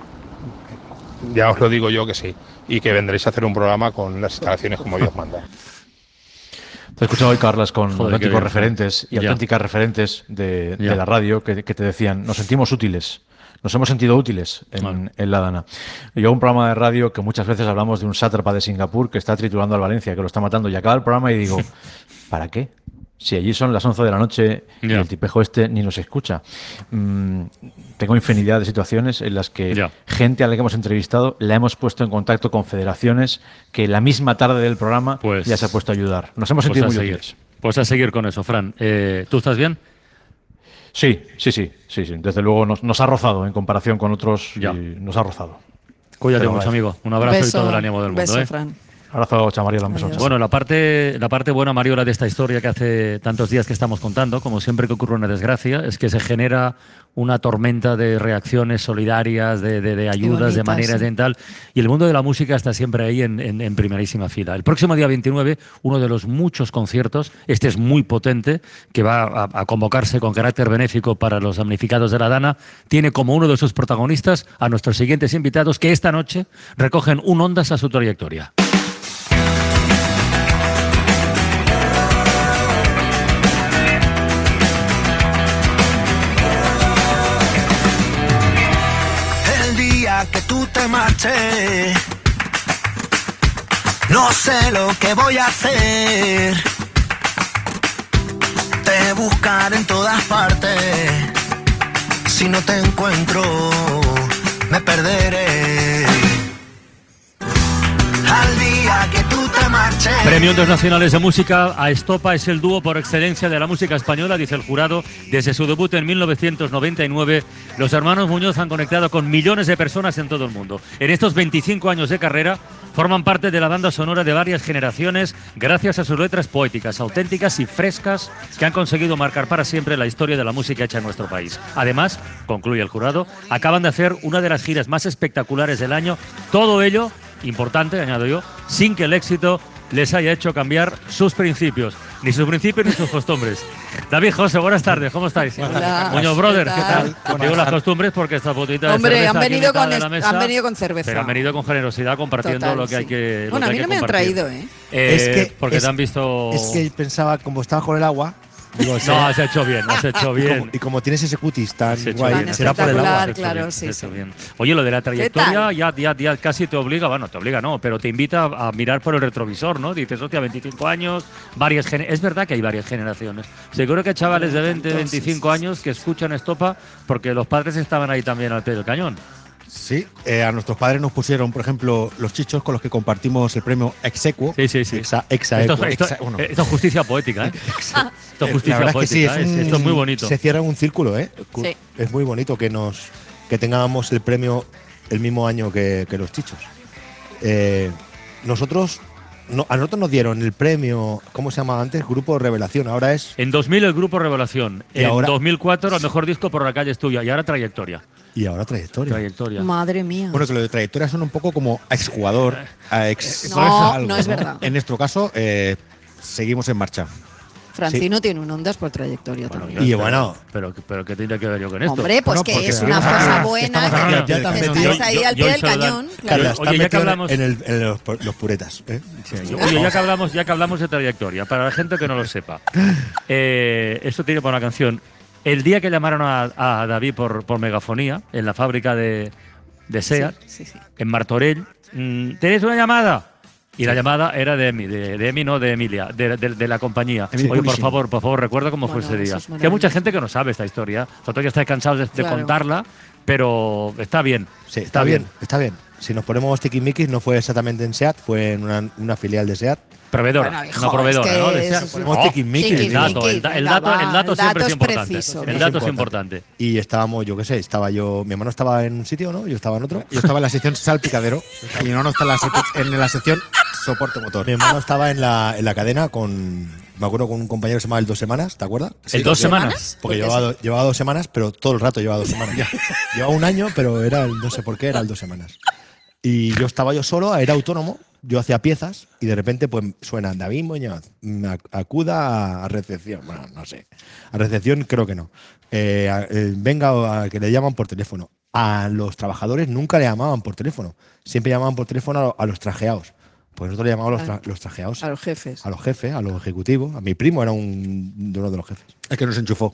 ya os lo digo yo que sí, y que vendréis a hacer un programa con las instalaciones como Dios manda. Te he escuchado hoy, Carlas, con auténticos referentes y auténticas referentes de la radio que te decían, nos sentimos útiles. Nos hemos sentido útiles en la Dana. Yo hago un programa de radio que muchas veces hablamos de un sátrapa de Singapur que está triturando al Valencia, que lo está matando, y acaba el programa y digo, ¿para qué? Si allí son las 11 de la noche y el tipejo este ni nos escucha. Tengo infinidad de situaciones en las que gente a la que hemos entrevistado la hemos puesto en contacto con federaciones que la misma tarde del programa ya se ha puesto a ayudar. Nos hemos sentido muy útiles. Pues a seguir con eso, Fran. ¿Tú estás bien? Sí. Desde luego nos ha rozado en comparación con otros. Nos ha rozado. Cuídate mucho, amigo. Un abrazo y todo el ánimo del mundo. Beso, Fran. Abrazo, Chamariola, un beso. Bueno, la parte buena, Mariola, de esta historia que hace tantos días que estamos contando, como siempre que ocurre una desgracia, es que se genera una tormenta de reacciones solidarias, de ayudas, de maneras de tal. Y el mundo de la música está siempre ahí en primerísima fila. El próximo día 29, uno de los muchos conciertos, este es muy potente, que va a convocarse con carácter benéfico para los damnificados de la Dana, tiene como uno de sus protagonistas a nuestros siguientes invitados que esta noche recogen un ondas a su trayectoria. Que tú te marches, no sé lo que voy a hacer, te buscaré en todas partes, si no te encuentro me perderé, al día que tú te marches. Premio Ondas Nacionales de Música a Estopa es el dúo por excelencia de la música española, dice el jurado. Desde su debut en 1999, los hermanos Muñoz han conectado con millones de personas en todo el mundo. En estos 25 años de carrera, forman parte de la banda sonora de varias generaciones gracias a sus letras poéticas, auténticas y frescas que han conseguido marcar para siempre la historia de la música hecha en nuestro país. Además, concluye el jurado, acaban de hacer una de las giras más espectaculares del año. Todo ello, importante, añado yo, sin que el éxito les haya hecho cambiar sus principios. Ni sus principios ni sus costumbres. David, José, buenas tardes, ¿cómo estáis? Hola. Muñoz Brother, ¿qué tal? Digo las costumbres porque esta botita de cerveza han venido aquí en la mesa, han venido con cerveza. Pero han venido con generosidad compartiendo Total, lo que hay que Bueno, a mí no me han traído, Es que, porque te han visto... Es que pensaba, como estaba con el agua... Digo, no, has hecho bien, has hecho bien. Y como tienes ese cutis tan guay, bien, será por el agua. Claro, sí. Bien. Oye, lo de la trayectoria ya casi te obliga, bueno, te obliga no, pero te invita a mirar por el retrovisor, ¿no? Dices, hostia, 25 años, es verdad que hay varias generaciones. Seguro que hay chavales de 20, 25 años que escuchan Estopa porque los padres estaban ahí también al pie del cañón. Sí, a nuestros padres nos pusieron, por ejemplo, los chichos con los que compartimos el premio Exequo. Sí. Esto es justicia poética, ¿eh? Esto es justicia poética, esto es muy bonito. Se cierra un círculo, ¿eh? Sí. Es muy bonito que tengamos el premio el mismo año que los chichos. Nosotros a nosotros nos dieron el premio, ¿cómo se llamaba antes? Grupo Revelación, ahora es... En 2000 el Grupo Revelación, Y en ahora- 2004 el mejor disco por la calle es tuya y ahora Trayectoria. Y ahora Trayectoria. Trayectoria. Madre mía. Bueno, que lo de Trayectoria son un poco como a exjugador, a ex... No, algo, no es verdad. En nuestro caso, seguimos en marcha. Francino tiene un Ondas por Trayectoria también. Y bueno... Pero ¿qué tiene que ver yo con esto? Hombre, pues que es una cosa buena, que estáis ahí al pie del cañón. Carla, está Oye, ya que metido hablamos- en los puretas. Oye, ya que hablamos de Trayectoria, para la gente que no lo sepa, esto tiene para una canción. El día que llamaron a David por megafonía en la fábrica de SEAT, Sí, sí. en Martorell, ¿tenéis una llamada? Y la llamada era de Emi, de Emi, no de Emilia, de la compañía. Emi Oye, Publishing. por favor, recuerda cómo fue ese día. eso es Que hay mucha gente que no sabe esta historia. Vosotros ya estáis cansados de Claro. contarla, pero está bien. Sí, está bien, está bien. Si nos ponemos tiquismiquis, no fue exactamente en SEAT, fue en una filial de SEAT. Proveedora, Bueno, hijo, una proveedora, es que ¿no? De es- SEAT. es- Ponemos No, tiquismiquis. el dato, el dato siempre es importante. preciso. El dato es importante. Y estábamos, yo qué sé, mi hermano estaba en un sitio, ¿no? Yo estaba en otro. Yo estaba en la sección salpicadero y mi hermano está en la sección soporte motor. Mi hermano estaba en la cadena me acuerdo con un compañero que se llamaba el 2 Semanas, ¿te acuerdas? ¿El 2 Semanas? Porque llevaba 2 semanas, pero todo el rato llevaba 2 semanas. Llevaba un año, pero no sé por qué, era el 2 semanas. Y yo estaba yo solo, era autónomo, yo hacía piezas y de repente pues suena David Muñoz, acuda a recepción. Bueno, no sé. A recepción creo que no. Venga, que le llaman por teléfono. A los trabajadores nunca le llamaban por teléfono. Siempre llamaban por teléfono a los trajeados. Pues nosotros le llamábamos los trajeados. A los jefes. A los jefes, a los ejecutivos. A mi primo era uno de los jefes. El que nos enchufó.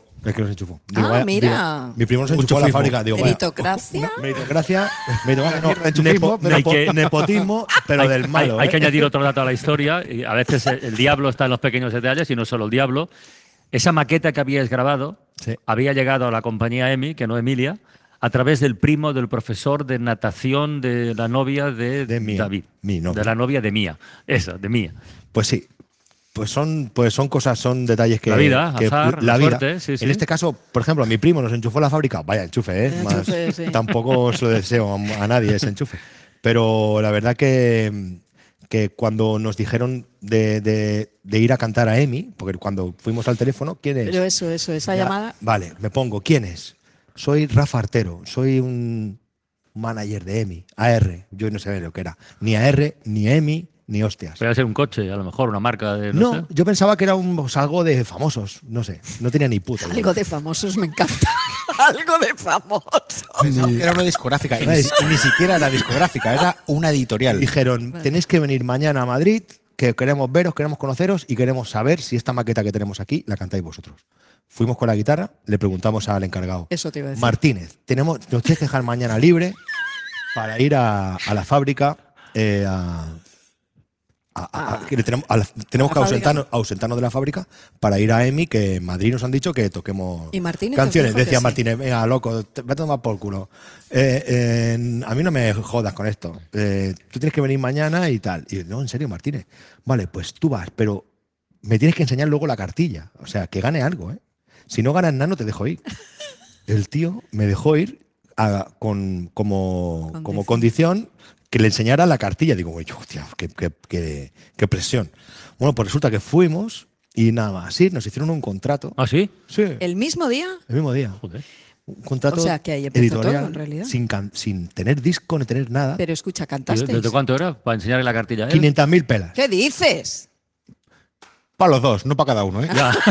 Mira. Mi primo nos enchufó a la fábrica. Digo, vaya, Meritocracia. meritocracia, Enchufismo, nepotismo, pero del malo. Hay que ¿eh? añadir otro dato a la historia. Y a veces el diablo está en los pequeños detalles y no solo el diablo. Esa maqueta que habíais grabado había llegado a la compañía Emi, que no Emilia, a través del primo del profesor de natación de la novia de Mía, David. mi novia. De la novia de Mía. Esa, de Mía. Pues sí. Pues son cosas, son detalles que. La vida, que azar, la la vida. suerte, sí, sí. En este caso, por ejemplo, mi primo nos enchufó la fábrica. Vaya enchufe, ¿eh? Enchufe, sí. Tampoco se lo deseo a nadie ese enchufe. Pero la verdad que cuando nos dijeron de ir a cantar a Emi, porque cuando fuimos al teléfono, ¿quién es? Pero esa llamada. Vale, me pongo, ¿quién es? Soy Rafa Artero, soy un manager de Emi, AR, yo no sé lo que era, ni AR, ni Emi, ni hostias. Podría ser un coche, a lo mejor, una marca de. No, sé. yo pensaba que era algo de famosos, no sé, no tenía ni puta idea. Algo de famosos me encanta. Algo de famosos. Era una discográfica. Y ni siquiera era discográfica, era una editorial. Dijeron, tenéis que venir mañana a Madrid, que queremos veros, queremos conoceros y queremos saber si esta maqueta que tenemos aquí la cantáis vosotros. Fuimos con la guitarra, le preguntamos al encargado. Eso te iba a decir. Martínez, nos tienes que dejar mañana libre para ir a la fábrica que tenemos que ausentarnos de la fábrica para ir a Emi, que en Madrid nos han dicho que toquemos ¿Y Martínez canciones. os dijo que Decía sí? Martínez, venga, loco, vete a tomar por culo. A mí no me jodas con esto. Tú tienes que venir mañana y tal. Y yo, no, en serio, Martínez. Vale, pues tú vas, pero me tienes que enseñar luego la cartilla. O sea, que gane algo, ¿eh? Si no ganas nada, no te dejo ir. El tío me dejó ir como condición que le enseñara la cartilla. Digo, güey, hostia, qué presión. Bueno, pues resulta que fuimos y nada más. Sí, nos hicieron un contrato. ¿Ah, sí? Sí. ¿El mismo día? El mismo día. Joder. Un contrato O sea, que ahí empezó editorial todo, en realidad. sin tener disco ni tener nada. Pero escucha, ¿Y ¿cantasteis? ¿Desde cuánto era? Para enseñarle la cartilla a él. 500.000 pelas. ¿Qué dices? Para los dos, no para cada uno, ¿eh?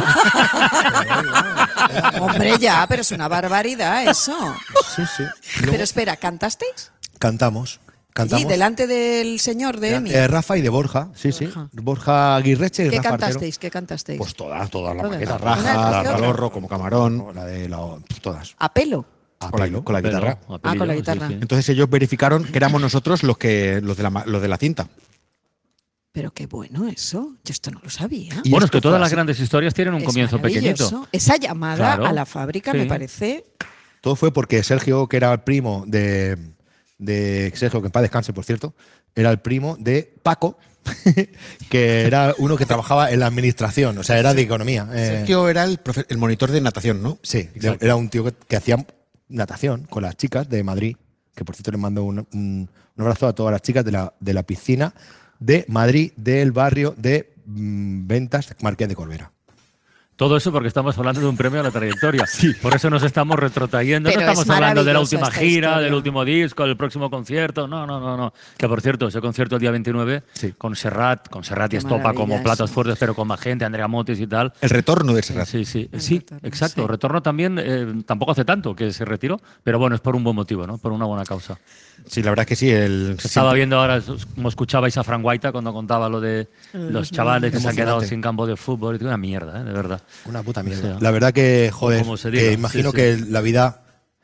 Hombre, ya, pero es una barbaridad eso. Sí, sí. Pero espera, ¿cantasteis? Cantamos. Y delante del señor de Emi. De Rafa y de Borja, sí, sí. Borja Aguirreche y ¿Qué Rafa cantasteis? Artero. ¿Qué cantasteis? Pues todas las Todas. maquetas. Una Raja, tras la otra. Ralorro, como Camarón, todas. ¿A pelo? Con la guitarra. Ah, con la guitarra. Entonces ellos verificaron que éramos nosotros los de la cinta. Pero qué bueno eso. Yo esto no lo sabía. Y Bueno, es esto que todas fue las así. grandes historias tienen un Es comienzo maravilloso. pequeñito. Esa llamada Claro. a la fábrica Sí. me parece. Todo fue porque Sergio, que era el primo de Sergio, que en paz descanse, por cierto, era el primo de Paco, que era uno que trabajaba en la administración, o sea, era de economía. Sergio era el monitor de natación, ¿no? Sí, Exacto. era un tío que hacía natación con las chicas de Madrid, que por cierto les mando un abrazo a todas las chicas de la piscina de Madrid, del barrio de Ventas, Marqués de Corbera. Todo eso porque estamos hablando de un premio a la trayectoria. Por eso nos estamos retrotrayendo. Pero no estamos hablando de la última esta gira, historia. del último disco, del próximo concierto. No. Que por cierto, ese concierto el día 29 con Serrat y Estopa como maravilla platos eso. fuertes, pero con más gente, Andrea Motis y tal. El retorno de Serrat. Sí, exacto. Retorno también, tampoco hace tanto que se retiró, pero bueno, es por un buen motivo, ¿no? Por una buena causa. Sí, la verdad es que sí. Estaba viendo ahora, como escuchabais a Fran Guaita cuando contaba lo de los chavales que se han quedado sin campo de fútbol. Una mierda, de verdad. Una puta mierda. O sea, la verdad que, joder, como se diga, que imagino sí. que la vida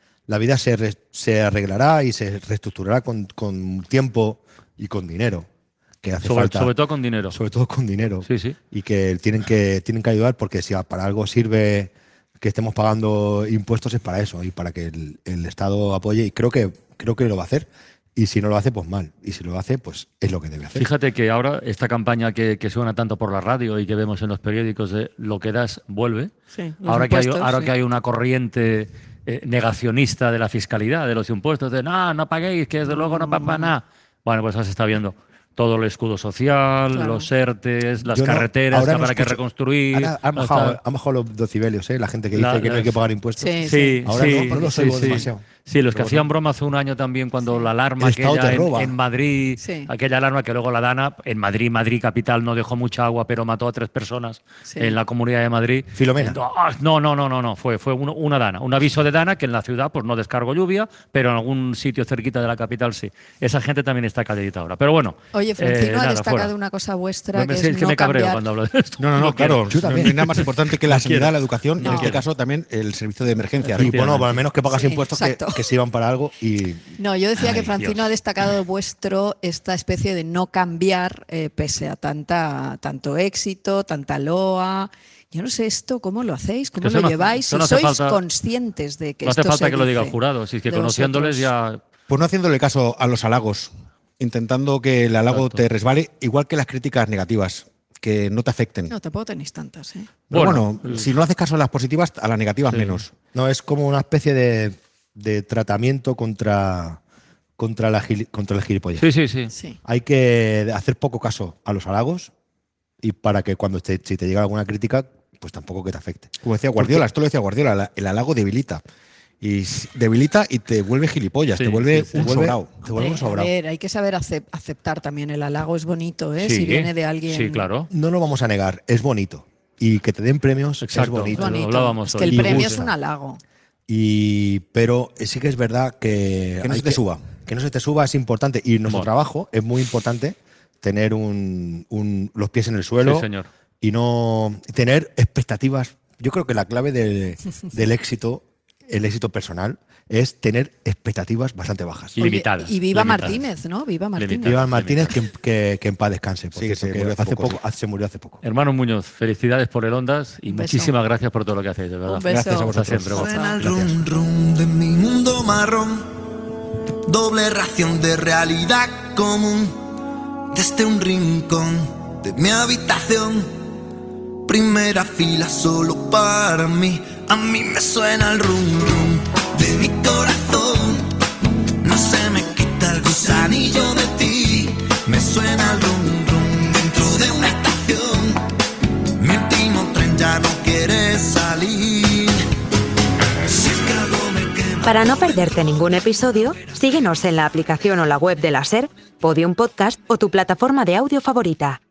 se arreglará y se reestructurará con tiempo y con dinero. Que hace falta. Sobre todo con dinero. Sobre todo con dinero. Sí. Y que tienen que ayudar, porque si para algo sirve que estemos pagando impuestos es para eso y para que el Estado apoye, y creo que lo va a hacer. Y si no lo hace, pues mal. Y si lo hace, pues es lo que debe hacer. Fíjate que ahora esta campaña que suena tanto por la radio y que vemos en los periódicos de lo que das vuelve, Sí, ahora que hay una corriente negacionista de la fiscalidad, de los impuestos, de no paguéis, que desde luego no paga nada. Bueno, pues ahora se está viendo todo el escudo social, los ERTES, las carreteras que habrá que reconstruir. Han bajado los decibelios, la gente que dice que no hay que pagar impuestos. Ahora no los oigo demasiado. Sí, los que hacían broma hace un año también cuando la alarma aquella en Madrid, aquella alarma que luego la Dana, en Madrid capital, no dejó mucha agua, pero mató a 3 personas en la Comunidad de Madrid. Filomena. No, fue una Dana. Un aviso de Dana que en la ciudad pues no descargó lluvia, pero en algún sitio cerquita de la capital sí. Esa gente también está calladita ahora. Pero bueno. Oye, Francino ha destacado fuera. una cosa vuestra, que Es es que no me cabreo cambiar. cuando hablo de esto. No, claro. No hay nada más importante que la sanidad, la educación, No. en este caso también el servicio de emergencia. Y bueno, al menos que pagas Sí, impuestos exacto. que sirvan para algo. Y No, yo decía que Ay, Francino Dios. ha destacado esta especie de no cambiar pese a tanto éxito, tanta loa. Yo no sé esto, ¿cómo lo hacéis? ¿Cómo Eso lo no- lleváis? eso Si no hace sois falta- conscientes de que No hace esto falta se que lo diga el dice jurado, si es que de conociéndoles vosotros. ya. Pues no haciéndole caso a los halagos, intentando que el halago Exacto. te resbale, igual que las críticas negativas, que no te afecten. No, tampoco tenéis tantas, ¿eh? Pero bueno, si no haces caso a las positivas, a las negativas menos. no, es como una especie de tratamiento contra el gilipollez. Sí. Hay que hacer poco caso a los halagos y para que si te llega alguna crítica, pues tampoco que te afecte. Como decía Guardiola, esto lo decía Guardiola, el halago debilita. Y debilita y te vuelve gilipollas, te vuelve un sobrado. Te vuelve un A sobrado. ver, hay que saber aceptar también el halago, es bonito, ¿eh? Sí, Si viene de alguien. No lo vamos a negar, es bonito. Y que te den premios es bonito. Es bonito. Es que el premio es un halago. Pero sí que es verdad que no se te suba. Que no se te suba es importante. Y nuestro trabajo es muy importante tener los pies en el suelo. Sí, señor. Y no tener expectativas. Yo creo que la clave del éxito, el éxito personal, es tener expectativas bastante bajas. Oye, y viva Martínez, ¿no? Viva Martínez. Viva Martínez, que en paz descanse. Porque Sí, que se murió hace poco. Hermano Muñoz, felicidades por el Ondas y beso. muchísimas gracias por todo lo que hacéis, de verdad. Un beso. Gracias a vosotros. Siempre, guapo. Suena el rum rum de mi mundo marrón, doble ración de realidad común, desde un rincón de mi habitación, primera fila solo para mí. A mí me suena el rum rum de mi corazón, no se me quita el gusanillo de ti. Me suena el rum rum dentro de una estación, mi último tren ya no quiere salir. Si es que algo me quema. Para no perderte ningún episodio, síguenos en la aplicación o la web de la SER, Podium Podcast o tu plataforma de audio favorita.